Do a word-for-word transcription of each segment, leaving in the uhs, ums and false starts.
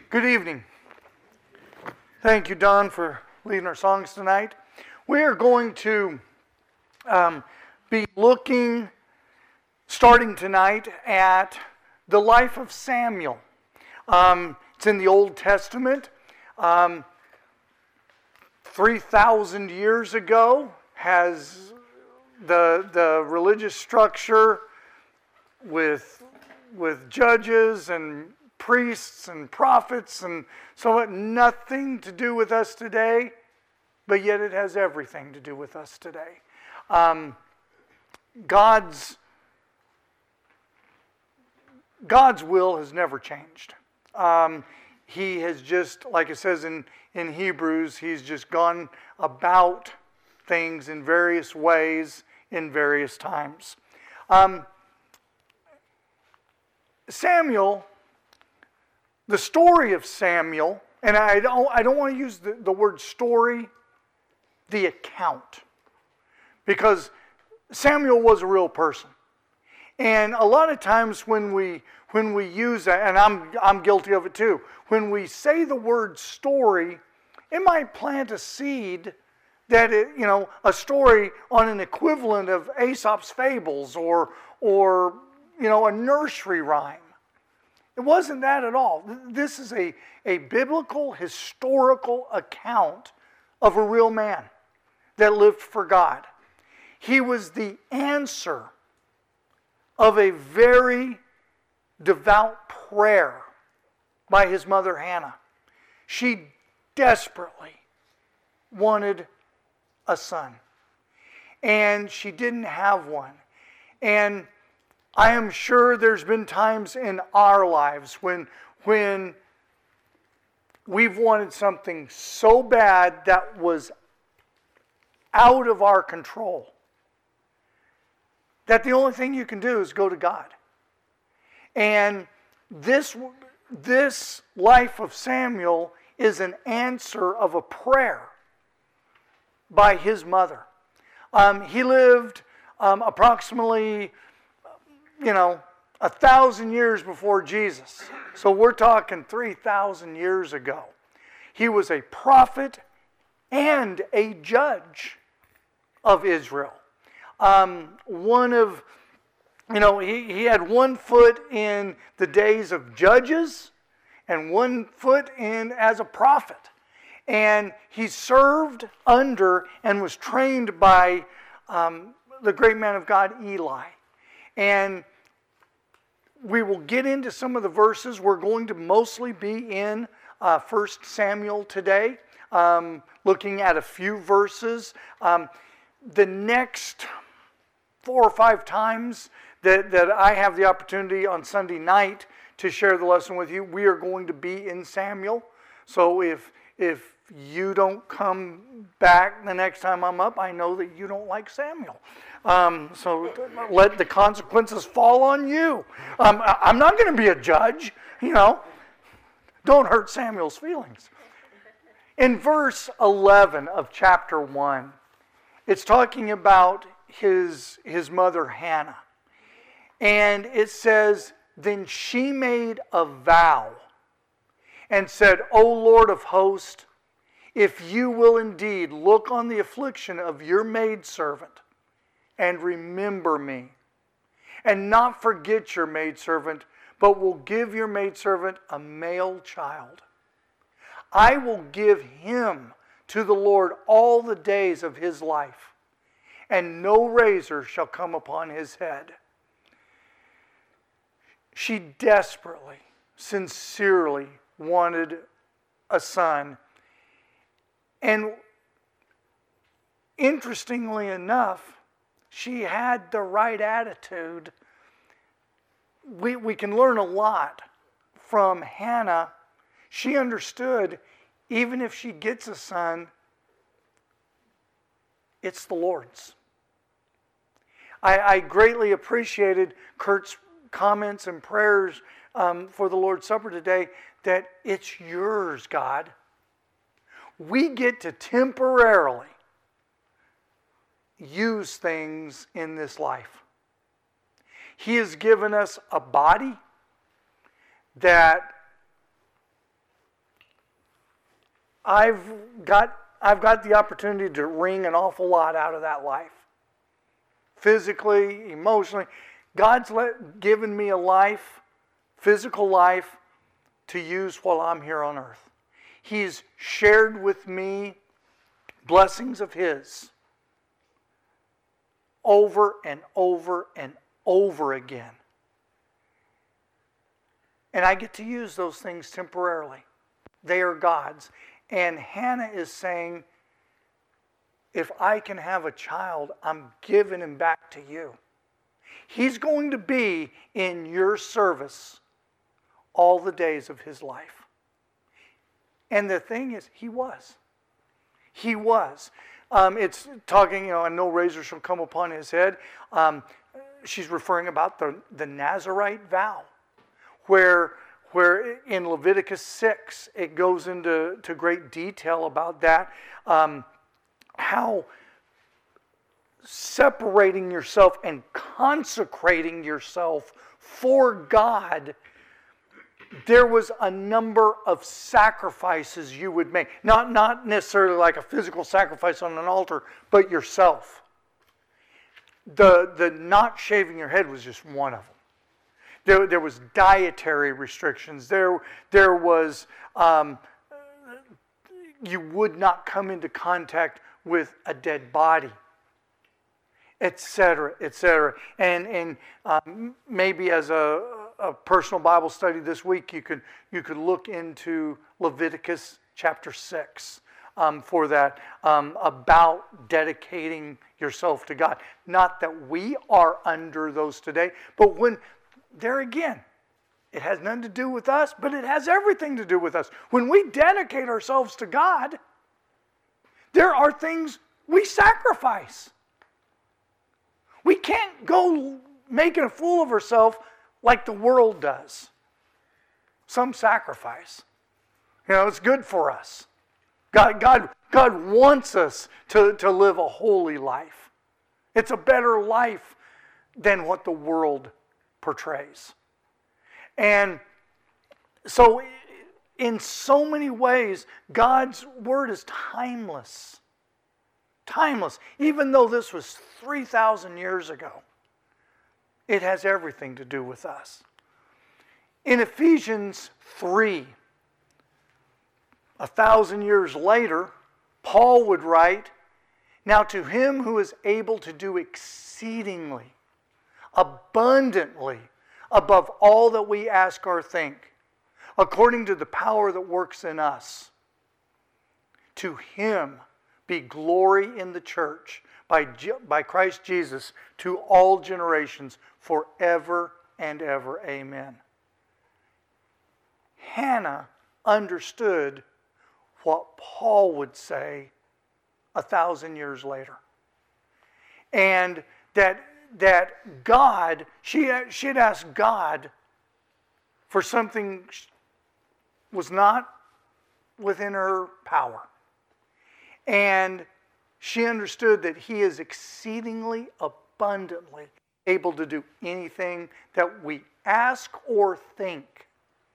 Good evening. Thank you, Don, for leading our songs tonight. We are going to um, be looking, starting tonight, at the life of Samuel. Um, it's in the Old Testament. Um, three thousand years ago, has the the religious structure with with judges and priests and prophets and so on, nothing to do with us today, but yet it has everything to do with us today. Um, God's God's will has never changed. Um, he has just, like it says in, in Hebrews, He's just gone about things in various ways in various times. Um, Samuel, the story of Samuel, and I don't, I don't want to use the, the word story, the account, because Samuel was a real person. And a lot of times when we when we use that, and I'm I'm guilty of it too, when we say the word story, it might plant a seed that it, you know, a story on an equivalent of Aesop's fables or or you know, a nursery rhyme. It wasn't that at all. This is a, a biblical, historical account of a real man that lived for God. He was the answer of a very devout prayer by his mother Hannah. She desperately wanted a son, and she didn't have one. And I am sure there's been times in our lives when, when we've wanted something so bad that was out of our control that the only thing you can do is go to God. And this, this life of Samuel is an answer of a prayer by his mother. Um, he lived um, approximately, you know, a thousand years before Jesus. So we're talking three thousand years ago. He was a prophet and a judge of Israel. Um, one of, you know, he, he had one foot in the days of judges and one foot in as a prophet. And he served under and was trained by um, the great man of God, Eli. And we will get into some of the verses. We're going to mostly be in uh, First Samuel today, um, looking at a few verses. Um, the next four or five times that, that I have the opportunity on Sunday night to share the lesson with you, we are going to be in Samuel. So if if you don't come back the next time I'm up, I know that you don't like Samuel. Um, so let the consequences fall on you. Um, I'm not going to be a judge, you know. Don't hurt Samuel's feelings. In verse eleven of chapter one, it's talking about his, his mother Hannah. And it says, then she made a vow and said, O Lord of hosts, if you will indeed look on the affliction of your maidservant and remember me, and not forget your maidservant, but will give your maidservant a male child, I will give him to the Lord all the days of his life, and no razor shall come upon his head. She desperately, sincerely wanted a son. And interestingly enough, she had the right attitude. We, we can learn a lot from Hannah. She understood, even if she gets a son, it's the Lord's. I, I greatly appreciated Kurt's comments and prayers um, for the Lord's Supper today, that it's yours, God. We get to temporarily use things in this life. He has given us a body that I've got I've got the opportunity to wring an awful lot out of that life. Physically, emotionally. God's let, given me a life, physical life, to use while I'm here on earth. He's shared with me blessings of His over and over and over again. And I get to use those things temporarily. They are God's. And Hannah is saying, if I can have a child, I'm giving him back to you. He's going to be in your service all the days of his life. And the thing is, he was. He was. Um, it's talking, you know, and no razor shall come upon his head. Um, she's referring about the, the Nazirite vow, where, where in Leviticus six, it goes into to great detail about that. Um, how separating yourself and consecrating yourself for God, there was a number of sacrifices you would make. Not, not necessarily like a physical sacrifice on an altar, but yourself. The, the not shaving your head was just one of them. There, there was dietary restrictions. There, there was, um, you would not come into contact with a dead body, et cetera, et cetera. And, and um, maybe as a, a personal Bible study this week, you could, you could look into Leviticus chapter six um, for that, um, about dedicating yourself to God. Not that we are under those today, but when, there again, it has nothing to do with us, but it has everything to do with us. When we dedicate ourselves to God, there are things we sacrifice. We can't go making a fool of ourselves like the world does. Some sacrifice. You know, it's good for us. God, God, God wants us to, to live a holy life. It's a better life than what the world portrays. And so, in so many ways, God's Word is timeless. Timeless. Even though this was three thousand years ago, it has everything to do with us. In Ephesians three, a thousand years later, Paul would write, "Now to him who is able to do exceedingly, abundantly, above all that we ask or think, according to the power that works in us, to him be glory in the church by, by Christ Jesus to all generations forever and ever. Amen." Hannah understood what Paul would say a thousand years later. And that, that God, she, she had asked God for something was not within her power. And she understood that He is exceedingly abundantly able to do anything that we ask or think.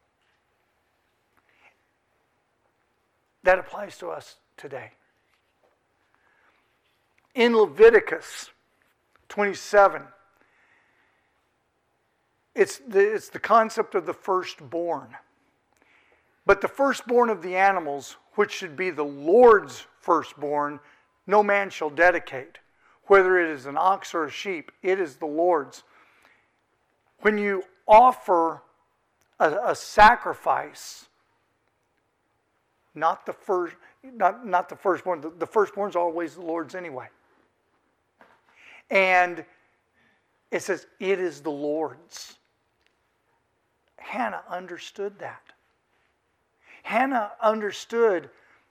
That applies to us today. In Leviticus twenty-seven, it's the, it's the concept of the firstborn. But the firstborn of the animals, which should be the Lord's firstborn, no man shall dedicate. Whether it is an ox or a sheep, it is the Lord's. When you offer a, a sacrifice, not the first, not, not the firstborn, the, the firstborn is always the Lord's anyway. And it says, it is the Lord's. Hannah understood that. Hannah understood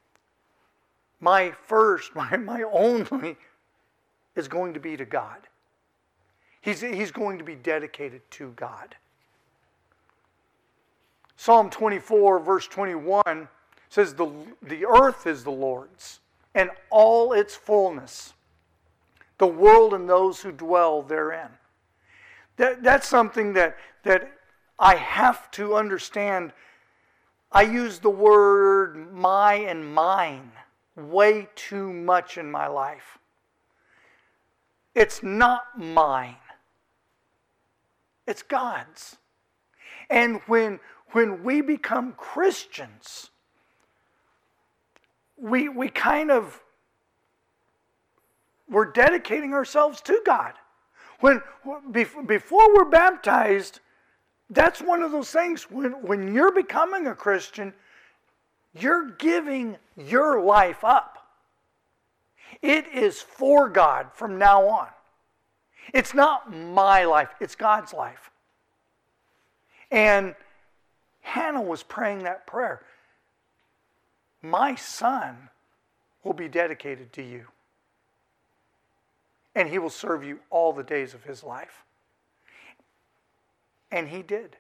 my first, my, my only is going to be to God. He's, he's going to be dedicated to God. Psalm twenty-four, verse twenty-one says, the, the earth is the Lord's and all its fullness, the world and those who dwell therein. That, that's something that, that I have to understand. I use the word my and mine way too much in my life. It's not mine. It's God's. And when, when we become Christians, we, we kind of, we're dedicating ourselves to God. When, before we're baptized, that's one of those things, when, when you're becoming a Christian, you're giving your life up. It is for God from now on. It's not my life, it's God's life. And Hannah was praying that prayer. My son will be dedicated to you, and he will serve you all the days of his life. And he did.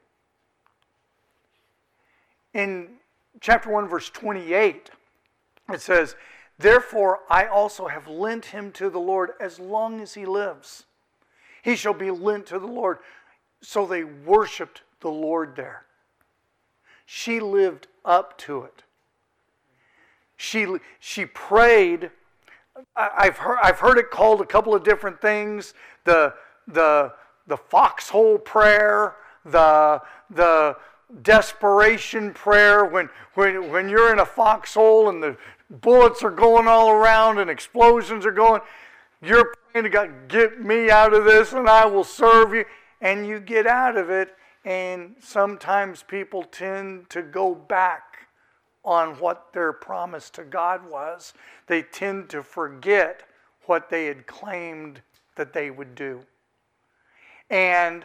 In chapter one, verse twenty-eight, it says, therefore I also have lent him to the Lord as long as he lives. He shall be lent to the Lord. So they worshiped the Lord there. She lived up to it. She, she prayed. I've heard, I've heard it called a couple of different things. The, the, the foxhole prayer, the, the desperation prayer, when, when, when you're in a foxhole and the bullets are going all around and explosions are going, you're praying to God, get me out of this and I will serve you. And you get out of it, and sometimes people tend to go back on what their promise to God was. They tend to forget what they had claimed that they would do. And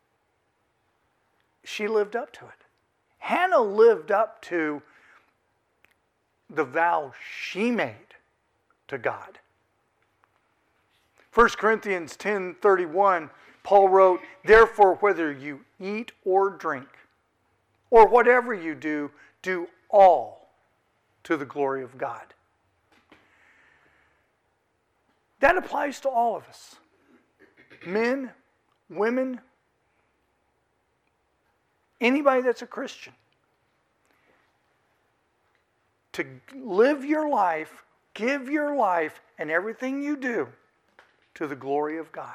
she lived up to it. Hannah lived up to the vow she made to God. First Corinthians ten thirty-one, Paul wrote, therefore, whether you eat or drink, or whatever you do, do all to the glory of God. That applies to all of us. Men, women, anybody that's a Christian. To live your life, give your life and everything you do to the glory of God.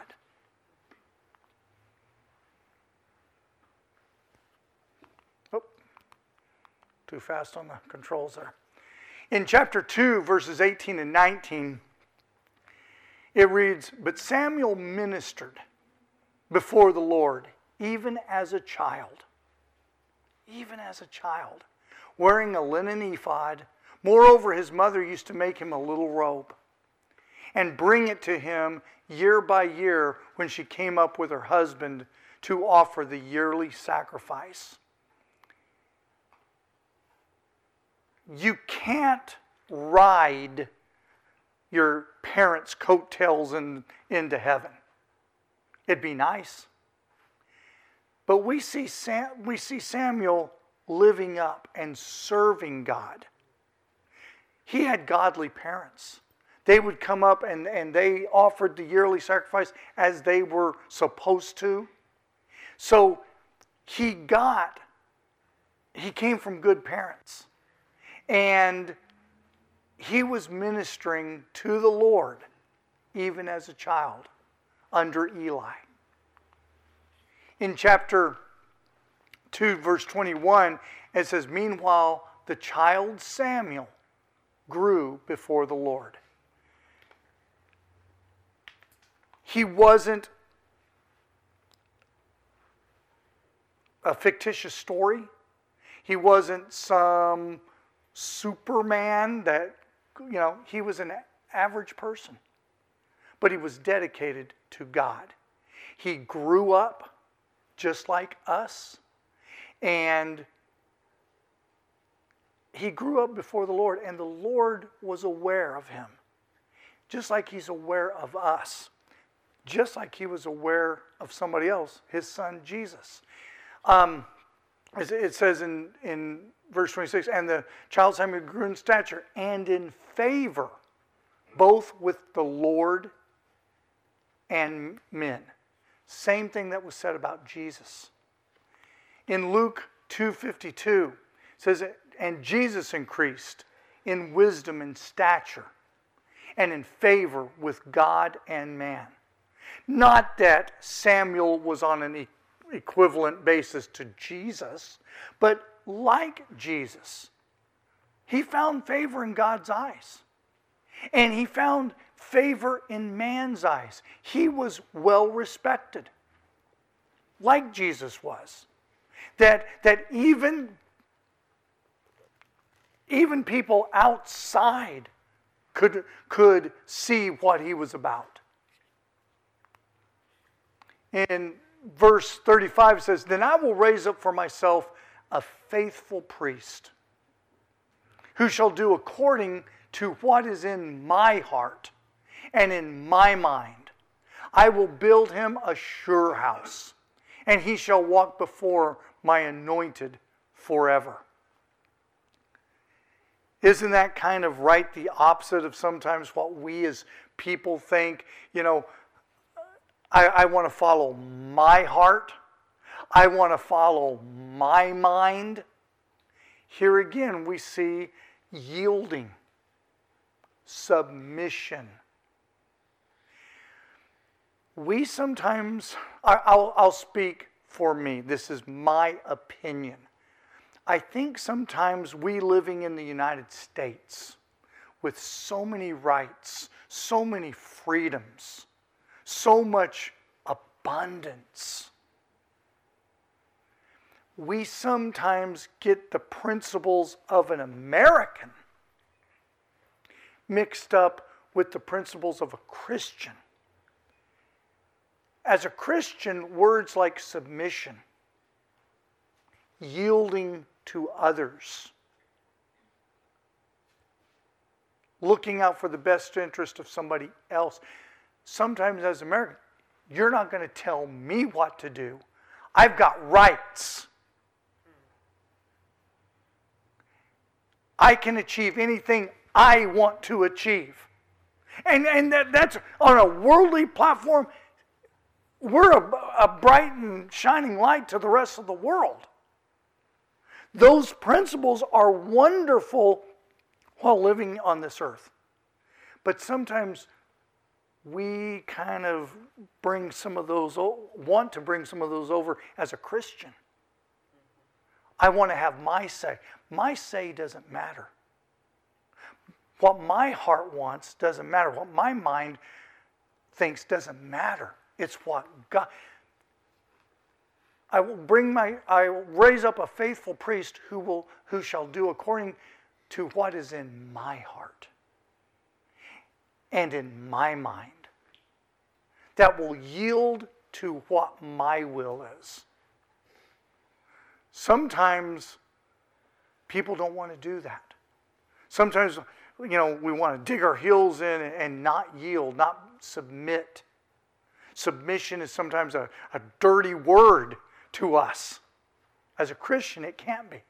Oh, too fast on the controls there. In chapter two, verses eighteen and nineteen, it reads, but Samuel ministered before the Lord, even as a child. Even as a child, wearing a linen ephod. Moreover, his mother used to make him a little robe and bring it to him year by year when she came up with her husband to offer the yearly sacrifice. You can't ride your parents' coattails in, into heaven. It'd be nice. But we see Sam, we see Samuel living up and serving God. He had godly parents. They would come up and, and they offered the yearly sacrifice as they were supposed to. So he got, he came from good parents. And he was ministering to the Lord even as a child under Eli. In chapter two, verse twenty-one, it says, meanwhile, the child Samuel grew before the Lord. He wasn't a fictitious story. He wasn't some Superman that, you know, he was an average person. But he was dedicated to God. He grew up just like us. And he grew up before the Lord, and the Lord was aware of him. Just like he's aware of us. Just like he was aware of somebody else, his son Jesus. Um, it says in, in verse twenty-six, and the child Samuel grew in stature and in favor, both with the Lord and men. Same thing that was said about Jesus. In Luke two fifty-two, It says, and Jesus increased in wisdom and stature and in favor with God and man. Not that Samuel was on an e- equivalent basis to Jesus, but like Jesus, he found favor in God's eyes. And he found favor in man's eyes. He was well respected, like Jesus was. That, that even, even people outside could, could see what he was about. In verse thirty-five it says, then I will raise up for myself a faithful priest who shall do according to what is in my heart and in my mind. I will build him a sure house, and he shall walk before my anointed forever. Isn't that kind of right the opposite of sometimes what we as people think? You know, I, I want to follow my heart. I want to follow my mind. Here again we see yielding, submission. We sometimes, I, I'll, I'll speak for me. This is my opinion. I think sometimes we living in the United States with so many rights, so many freedoms, so much abundance, we sometimes get the principles of an American mixed up with the principles of a Christian. As a Christian, words like submission, yielding to others, looking out for the best interest of somebody else. Sometimes as Americans, you're not going to tell me what to do. I've got rights. I can achieve anything I want to achieve. And, and that, that's on a worldly platform. We're a, a bright and shining light to the rest of the world. Those principles are wonderful while living on this earth. But sometimes we kind of bring some of those, want to bring some of those over as a Christian. I want to have my say. My say doesn't matter. What my heart wants doesn't matter. What my mind thinks doesn't matter. It's what God... I will bring my, I will raise up a faithful priest who will, who shall do according to what is in my heart and in my mind. That will yield to what my will is. Sometimes people don't want to do that. Sometimes, you know, we want to dig our heels in and not yield, not submit. Submission is sometimes a, a dirty word to us. As a Christian, it can't be.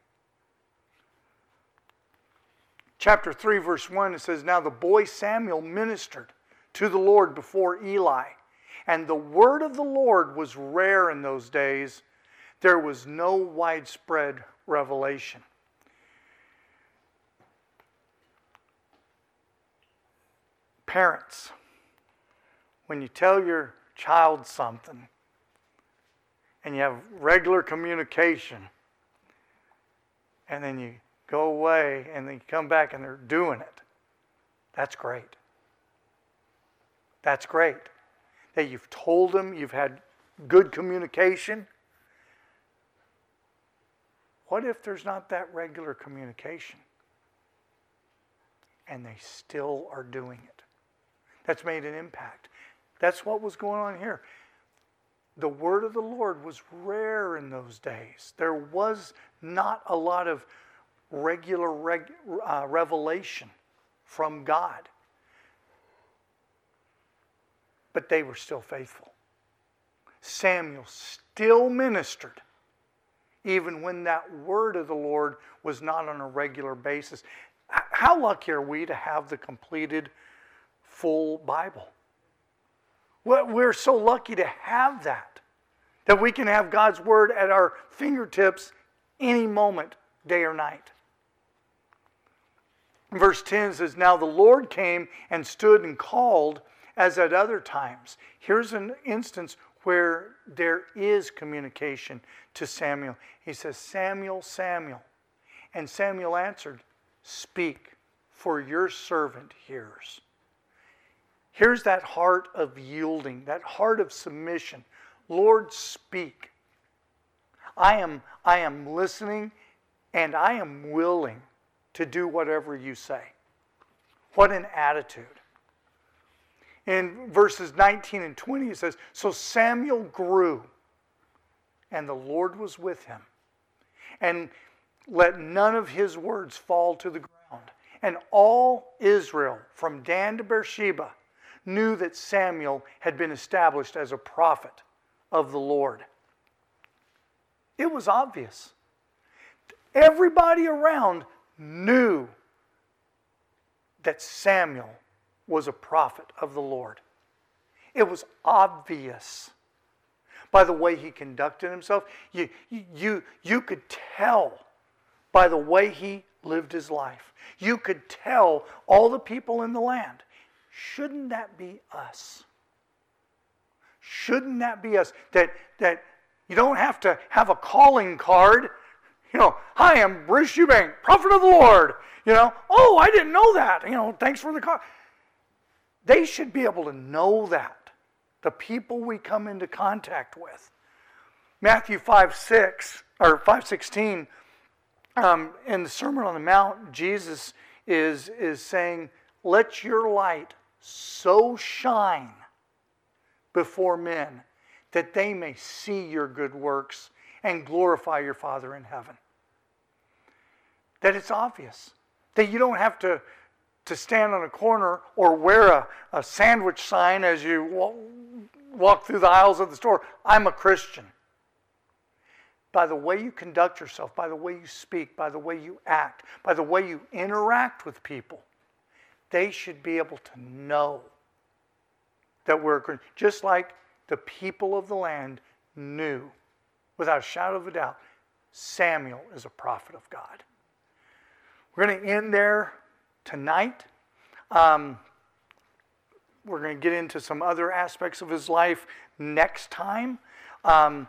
Chapter three, verse one, it says, now the boy Samuel ministered to the Lord before Eli, and the word of the Lord was rare in those days. There was no widespread revelation. Parents, when you tell your child something and you have regular communication and then you go away and then you come back and they're doing it, that's great. That's great. That you've told them, you've had good communication. What if there's not that regular communication and they still are doing it? That's made an impact. That's what was going on here. The word of the Lord was rare in those days. There was not a lot of regular reg, uh, revelation from God. But they were still faithful. Samuel still ministered, even when that word of the Lord was not on a regular basis. How lucky are we to have the completed full Bible? We're so lucky to have that, that we can have God's word at our fingertips any moment day or night. Verse ten says, now the Lord came and stood and called as at other times. Here's an instance where there is communication to Samuel. He says, Samuel, Samuel. And Samuel answered, speak, for your servant hears. Here's that heart of yielding, that heart of submission. Lord, speak. I am, I am listening, and I am willing to do whatever you say. What an attitude. In verses nineteen and twenty, it says, so Samuel grew, and the Lord was with him. And let none of his words fall to the ground. And all Israel, from Dan to Beersheba, knew that Samuel had been established as a prophet of the Lord. It was obvious. Everybody around knew that Samuel was a prophet of the Lord. It was obvious by the way he conducted himself. You, you, you could tell by the way he lived his life. You could tell all the people in the land. Shouldn't that be us? Shouldn't that be us? That, that you don't have to have a calling card. You know, hi, I'm Bruce Eubank, prophet of the Lord. You know, oh, I didn't know that. You know, thanks for the call. They should be able to know that. The people we come into contact with. Matthew five six or five sixteen, um, in the Sermon on the Mount, Jesus is is saying, "Let your light so shine before men that they may see your good works and glorify your Father in heaven." That it's obvious that you don't have to. to stand on a corner or wear a, a sandwich sign as you walk, walk through the aisles of the store. I'm a Christian. By the way you conduct yourself, by the way you speak, by the way you act, by the way you interact with people, they should be able to know that we're a Christian. Just like the people of the land knew, without a shadow of a doubt, Samuel is a prophet of God. We're going to end there tonight. Um, we're going to get into some other aspects of his life next time. Um,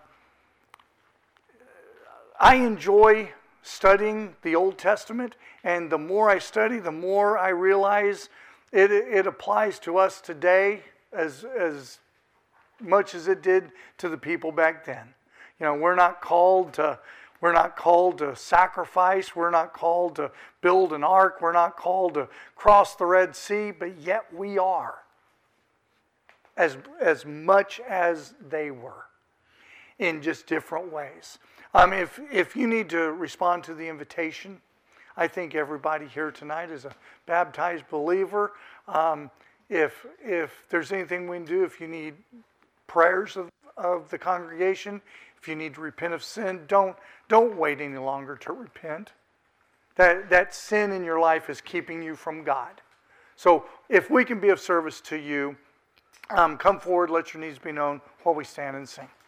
I enjoy studying the Old Testament, and the more I study, the more I realize it, it applies to us today as, as much as it did to the people back then. You know, we're not called to We're not called to sacrifice. We're not called to build an ark. We're not called to cross the Red Sea, but yet we are. As, as much as they were, in just different ways. Um, if, if you need to respond to the invitation, I think everybody here tonight is a baptized believer. Um, if, if there's anything we can do, if you need prayers of, of the congregation, if you need to repent of sin, don't, don't wait any longer to repent. That, that sin in your life is keeping you from God. So if we can be of service to you, um, come forward, let your needs be known while we stand and sing.